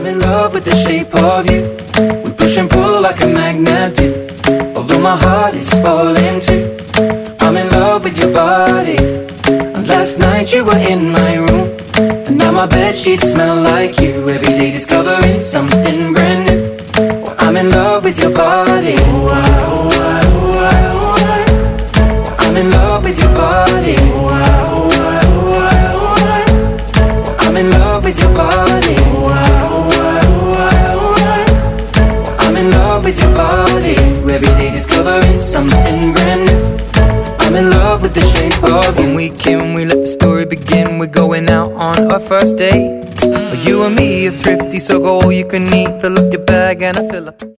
I'm in love with the shape of you. We push and pull like a magnet do. Although my heart is falling too. I'm in love with your body. And last night you were in my room, and now my bedsheets smell like you. Every day discovering something brand new. Well, I'm in love with your body. Oh, I, oh, I, oh, I, oh, I. Well, I'm in love with your body. Oh, I, oh, I, oh, I, oh, I. Well, I'm in love with your body. Oh, I, oh, I, oh, I, oh, I. Well, I'm in love with your body. Every day discovering something brand new. I'm in love with the shape of you. When we can, we let the story begin. We're going out on our first date. You and me are thrifty, so go all you can eat. Fill up your bag and I fill up